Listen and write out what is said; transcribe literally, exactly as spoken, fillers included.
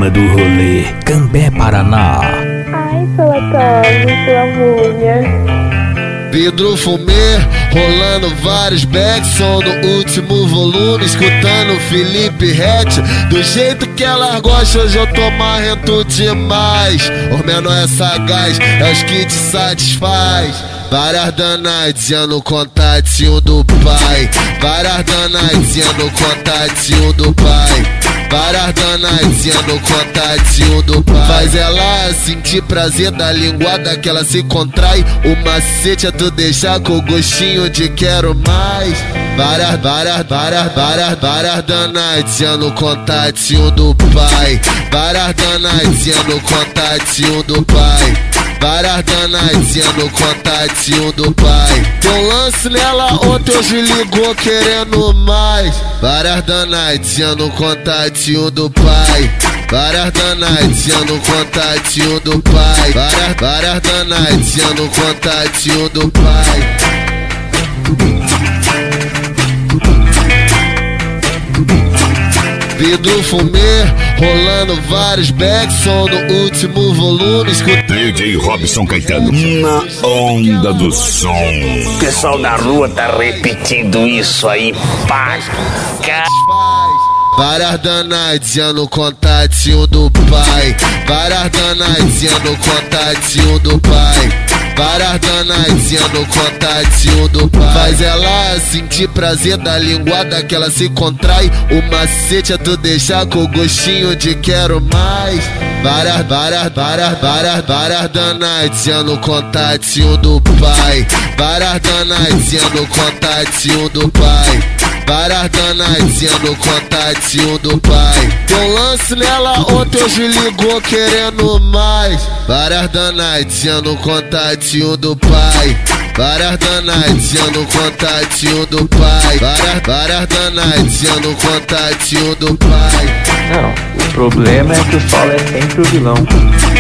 clima do rolê, Cambé, Paraná. Ai, Solatove, sua mulher. Vidro fumê, rolando vários backs, som no último volume, escutando Felipe Rett. Do jeito que ela gosta, hoje eu tô marrento demais. O menor é sagaz, é os que te satisfaz. Várias danadinhas no contatinho do pai. Várias danadinhas no contatinho do pai. Várias danadinhas no contatinho do pai. Faz ela sentir prazer da linguada que ela se contrai. O macete é tu deixar com gostinho de quero mais. Várias, várias, várias, várias, várias danadinhas no contatinho do pai. Várias danadinhas no contatinho do pai. Várias danadinhas no contatinho do pai. Teu lance nela ontem hoje ligou querendo mais. Várias danadinhas no contatinho do pai. Várias danadinhas no contatinho do pai. Várias, várias danadinhas no contatinho do pai. Vidro fumê, rolando vários backs, som no último volume, escutando D J Robson Caetano na onda do som. O pessoal da rua tá repetindo isso aí, pá. Várias danadinhas no contatinho do pai. Várias danadinhas no contatinho do pai. Várias danadinhas no contatinho do pai. Faz ela sentir prazer da linguada que ela se contrai. O macete é tu deixar com gostinho de quero mais. Várias, várias, várias, várias, várias danadinhas no contatinho do pai. Várias danadinhas no contatinho do pai. Várias danadinhas no contatinho do pai. Teu lance nela ontem hoje ligou querendo mais. Várias danadinhas no contatinho do pai. Várias danadinhas no contatinho do pai. Várias, várias danadinhas no contatinho do pai. Não, o problema é que o Sol é sempre o vilão.